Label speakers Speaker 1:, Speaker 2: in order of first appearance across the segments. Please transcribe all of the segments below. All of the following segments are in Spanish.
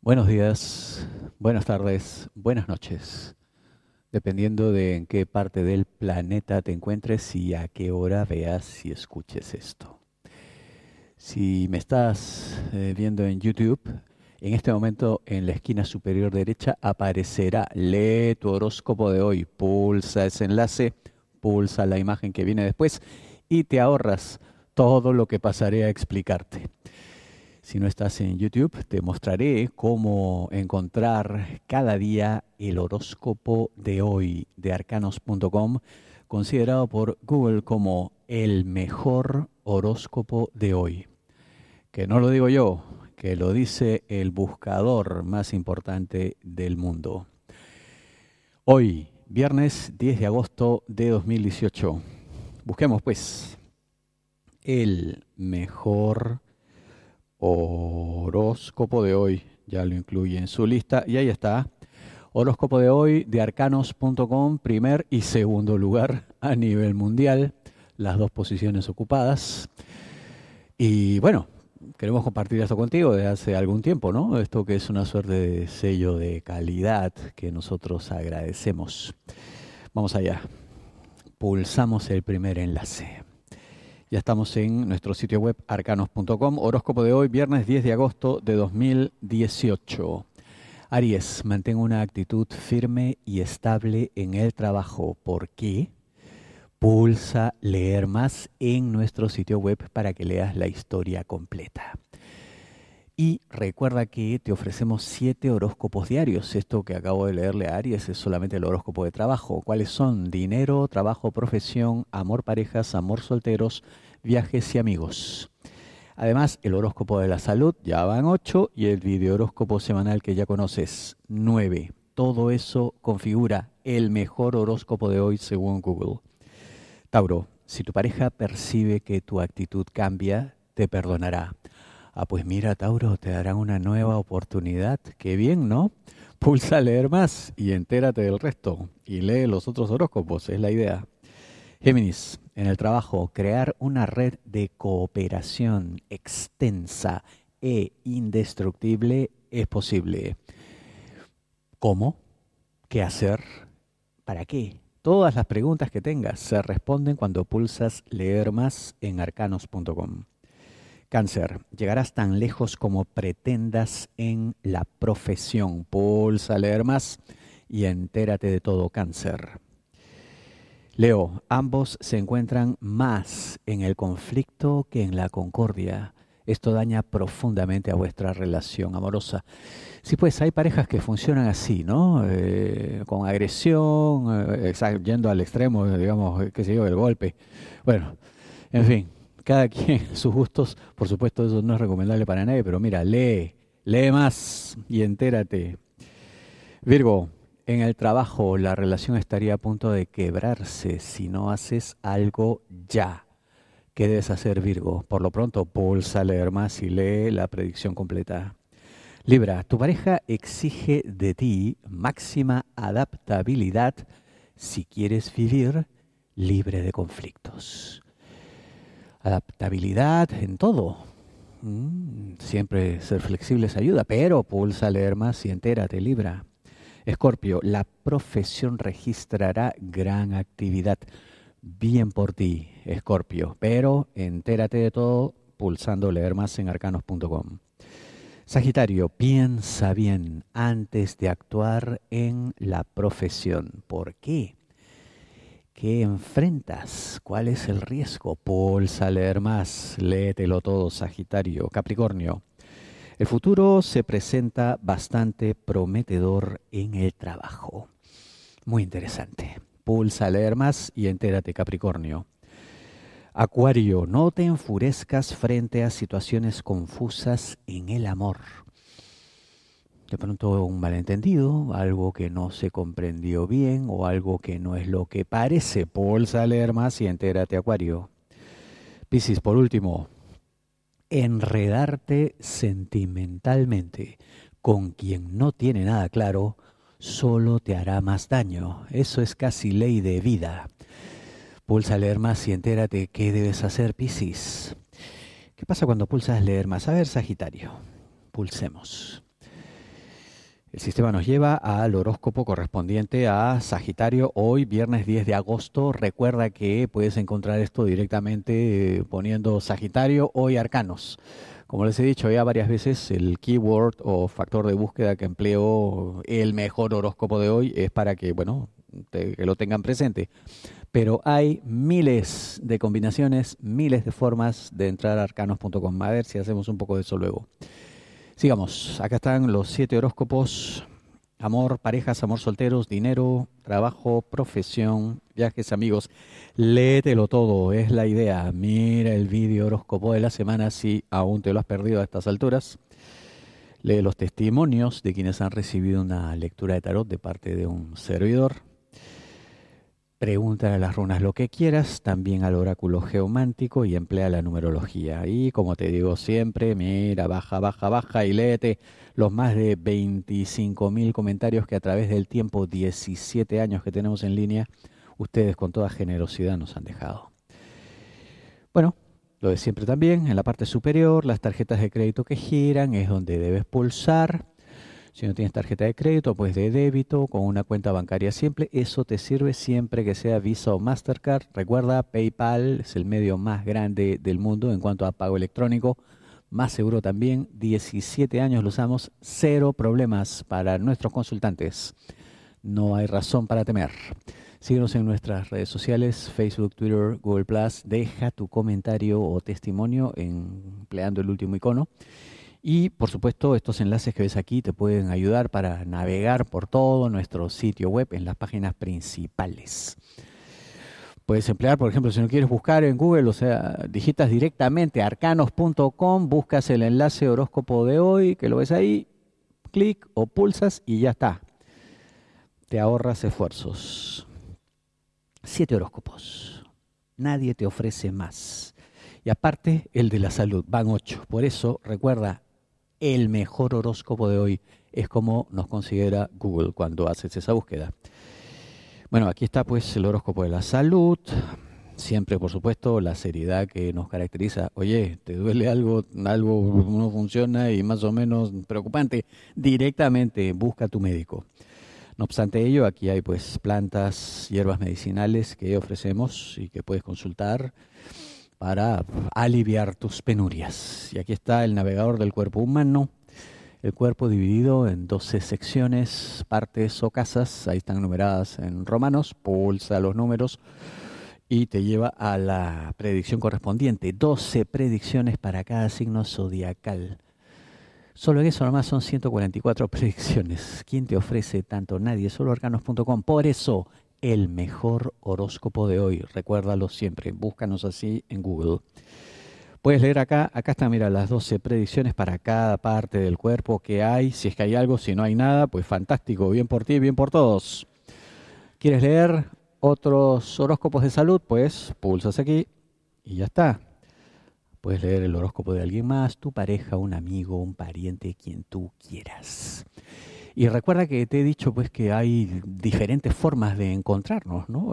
Speaker 1: Buenos días, buenas tardes, buenas noches, dependiendo de en qué parte del planeta te encuentres y a qué hora veas y escuches esto. Si me estás viendo en YouTube, en este momento en la esquina superior derecha aparecerá Lee tu horóscopo de hoy. Pulsa ese enlace, pulsa la imagen que viene después y te ahorras todo lo que pasaré a explicarte. Si no estás en YouTube, te mostraré cómo encontrar cada día el horóscopo de hoy de arcanos.com, considerado por Google como el mejor horóscopo de hoy. Que no lo digo yo, que lo dice el buscador más importante del mundo. Hoy, viernes 10 de agosto de 2018. Busquemos pues el mejor horóscopo de hoy, ya lo incluye en su lista y ahí está. Horóscopo de hoy de arcanos.com, primer y segundo lugar a nivel mundial, las dos posiciones ocupadas. Y bueno, queremos compartir esto contigo desde hace algún tiempo, ¿no? Esto que es una suerte de sello de calidad que nosotros agradecemos. Vamos allá. Pulsamos el primer enlace. Ya estamos en nuestro sitio web arcanos.com. Horóscopo de hoy, viernes 10 de agosto de 2018. Aries, mantén una actitud firme y estable en el trabajo. ¿Por qué? Pulsa leer más en nuestro sitio web para que leas la historia completa. Y recuerda que te ofrecemos 7 horóscopos diarios. Esto que acabo de leerle a Aries es solamente el horóscopo de trabajo. ¿Cuáles son? Dinero, trabajo, profesión, amor, parejas, amor, solteros, viajes y amigos. Además, el horóscopo de la salud ya van 8 y el video horóscopo semanal que ya conoces 9. Todo eso configura el mejor horóscopo de hoy según Google. Tauro, si tu pareja percibe que tu actitud cambia, te perdonará. Ah, pues mira, Tauro, te darán una nueva oportunidad. Qué bien, ¿no? Pulsa a leer más y entérate del resto. Y lee los otros horóscopos, es la idea. Géminis, en el trabajo, crear una red de cooperación extensa e indestructible es posible. ¿Cómo? ¿Qué hacer? ¿Para qué? Todas las preguntas que tengas se responden cuando pulsas leer más en arcanos.com. Cáncer, llegarás tan lejos como pretendas en la profesión. Pulsa leer más y entérate de todo, Cáncer. Leo, ambos se encuentran más en el conflicto que en la concordia. Esto daña profundamente a vuestra relación amorosa. Sí, pues hay parejas que funcionan así, ¿no? Con agresión, yendo al extremo, digamos, qué sé yo, el golpe. Bueno, en fin, cada quien sus gustos. Por supuesto, eso no es recomendable para nadie, pero mira, lee más y entérate. Virgo, en el trabajo la relación estaría a punto de quebrarse si no haces algo ya. ¿Qué debes hacer, Virgo? Por lo pronto, pulsa leer más y lee la predicción completa. Libra, tu pareja exige de ti máxima adaptabilidad si quieres vivir libre de conflictos. Adaptabilidad en todo. Siempre ser flexibles ayuda, pero pulsa leer más y entérate, Libra. Escorpio, la profesión registrará gran actividad. Bien por ti, Escorpio, pero entérate de todo pulsando leer más en arcanos.com. Sagitario, piensa bien antes de actuar en la profesión. ¿Por qué? ¿Qué enfrentas? ¿Cuál es el riesgo? Pulsa leer más, léetelo todo, Sagitario. Capricornio, el futuro se presenta bastante prometedor en el trabajo. Muy interesante. Pulsa leer más y entérate, Capricornio. Acuario, no te enfurezcas frente a situaciones confusas en el amor. De pronto un malentendido, algo que no se comprendió bien o algo que no es lo que parece. Pulsa leer más y entérate, Acuario. Piscis, por último, enredarte sentimentalmente con quien no tiene nada claro solo te hará más daño. Eso es casi ley de vida. Pulsa leer más y entérate qué debes hacer, Piscis. ¿Qué pasa cuando pulsas leer más? A ver, Sagitario, pulsemos. El sistema nos lleva al horóscopo correspondiente a Sagitario, hoy viernes 10 de agosto. Recuerda que puedes encontrar esto directamente poniendo Sagitario, hoy arcanos. Como les he dicho ya varias veces, el keyword o factor de búsqueda que empleo, el mejor horóscopo de hoy, es para que, bueno, que lo tengan presente. Pero hay miles de combinaciones, miles de formas de entrar a arcanos.com. A ver si hacemos un poco de eso luego. Sigamos, acá están los 7 horóscopos: amor, parejas, amor, solteros, dinero, trabajo, profesión, viajes, amigos. Léetelo todo, es la idea. Mira el video horóscopo de la semana si aún te lo has perdido a estas alturas. Lee los testimonios de quienes han recibido una lectura de tarot de parte de un servidor. Pregúntale a las runas lo que quieras, también al oráculo geomántico, y emplea la numerología. Y como te digo siempre, mira, baja y léete los más de 25.000 comentarios que a través del tiempo, 17 años que tenemos en línea, ustedes con toda generosidad nos han dejado. Bueno, lo de siempre también, en la parte superior, las tarjetas de crédito que giran es donde debes pulsar. Si no tienes tarjeta de crédito, pues de débito con una cuenta bancaria simple. Eso te sirve siempre que sea Visa o Mastercard. Recuerda, PayPal es el medio más grande del mundo en cuanto a pago electrónico. Más seguro también, 17 años lo usamos, cero problemas para nuestros consultantes. No hay razón para temer. Síguenos en nuestras redes sociales, Facebook, Twitter, Google+. Deja tu comentario o testimonio empleando el último icono. Y, por supuesto, estos enlaces que ves aquí te pueden ayudar para navegar por todo nuestro sitio web en las páginas principales. Puedes emplear, por ejemplo, si no quieres buscar en Google, o sea, digitas directamente arcanos.com, buscas el enlace horóscopo de hoy, que lo ves ahí, clic o pulsas y ya está. Te ahorras esfuerzos. 7 horóscopos. Nadie te ofrece más. Y aparte, el de la salud, van 8. Por eso, recuerda, el mejor horóscopo de hoy es como nos considera Google cuando haces esa búsqueda. Bueno, aquí está pues el horóscopo de la salud. Siempre, por supuesto, la seriedad que nos caracteriza. Oye, ¿te duele algo no funciona y más o menos preocupante? Directamente busca a tu médico. No obstante ello, aquí hay pues plantas, hierbas medicinales que ofrecemos y que puedes consultar para aliviar tus penurias. Y aquí está el navegador del cuerpo humano, el cuerpo dividido en 12 secciones, partes o casas, ahí están numeradas en romanos, pulsa los números y te lleva a la predicción correspondiente, 12 predicciones para cada signo zodiacal. Solo en eso nomás son 144 predicciones. ¿Quién te ofrece tanto? Nadie, solo arcanos.com. Por eso, el mejor horóscopo de hoy. Recuérdalo siempre, búscanos así en Google. Puedes leer acá están, mira, las 12 predicciones para cada parte del cuerpo que hay. Si es que hay algo, si no hay nada, pues fantástico, bien por ti, bien por todos. ¿Quieres leer otros horóscopos de salud? Pues pulsas aquí y ya está. Puedes leer el horóscopo de alguien más, tu pareja, un amigo, un pariente, quien tú quieras. Y recuerda que te he dicho pues que hay diferentes formas de encontrarnos, ¿no?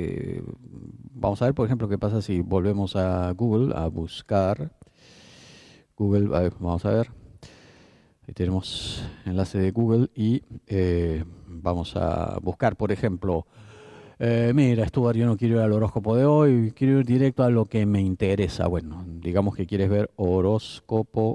Speaker 1: Vamos a ver, por ejemplo, qué pasa si volvemos a Google a buscar. Google, vamos a ver. Ahí tenemos enlace de Google y vamos a buscar, por ejemplo, mira, Stuart, yo no quiero ir al horóscopo de hoy, quiero ir directo a lo que me interesa. Bueno, digamos que quieres ver horóscopo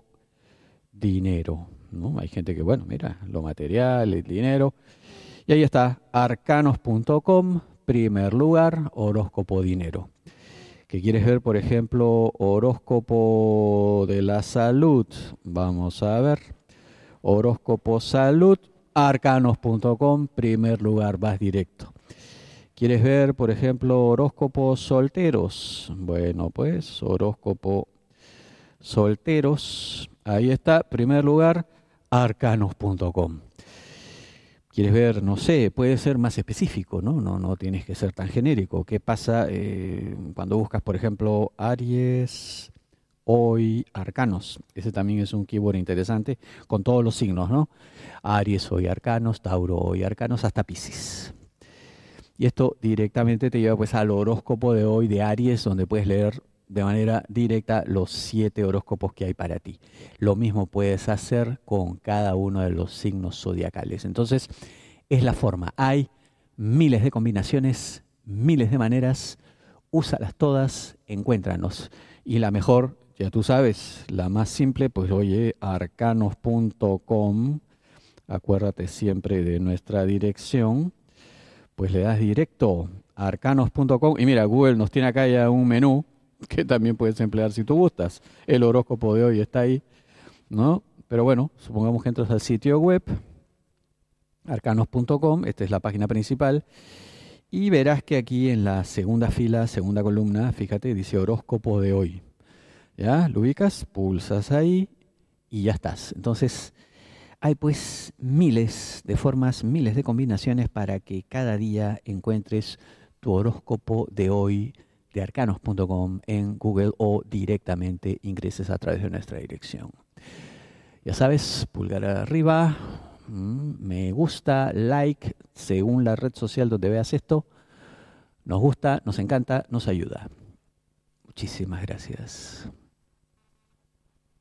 Speaker 1: dinero, ¿no? Hay gente que, bueno, mira, lo material, el dinero. Y ahí está, arcanos.com, primer lugar, horóscopo dinero. ¿Qué quieres ver, por ejemplo, horóscopo de la salud? Vamos a ver, horóscopo salud, arcanos.com, primer lugar, vas directo. ¿Quieres ver, por ejemplo, horóscopos solteros? Bueno, pues horóscopo solteros, ahí está, primer lugar, arcanos.com. ¿Quieres ver, no sé, puede ser más específico, ¿no? No tienes que ser tan genérico. ¿Qué pasa cuando buscas, por ejemplo, Aries, hoy, arcanos? Ese también es un keyword interesante con todos los signos, ¿no? Aries, hoy, arcanos, Tauro, hoy, arcanos, hasta Piscis. Y esto directamente te lleva pues al horóscopo de hoy de Aries, donde puedes leer de manera directa los 7 horóscopos que hay para ti. Lo mismo puedes hacer con cada uno de los signos zodiacales. Entonces, es la forma. Hay miles de combinaciones, miles de maneras. Úsalas todas, encuéntranos. Y la mejor, ya tú sabes, la más simple, pues oye, arcanos.com. Acuérdate siempre de nuestra dirección. Pues le das directo a arcanos.com. Y mira, Google nos tiene acá ya un menú que también puedes emplear si tú gustas. El horóscopo de hoy está ahí, ¿no? Pero bueno, supongamos que entras al sitio web, arcanos.com, esta es la página principal, y verás que aquí en la segunda fila, segunda columna, fíjate, dice horóscopo de hoy. ¿Ya? Lo ubicas, pulsas ahí y ya estás. Entonces, hay pues miles de formas, miles de combinaciones para que cada día encuentres tu horóscopo de hoy de arcanos.com en Google o directamente ingreses a través de nuestra dirección. Ya sabes, pulgar arriba, me gusta, like, según la red social donde veas esto. Nos gusta, nos encanta, nos ayuda. Muchísimas gracias.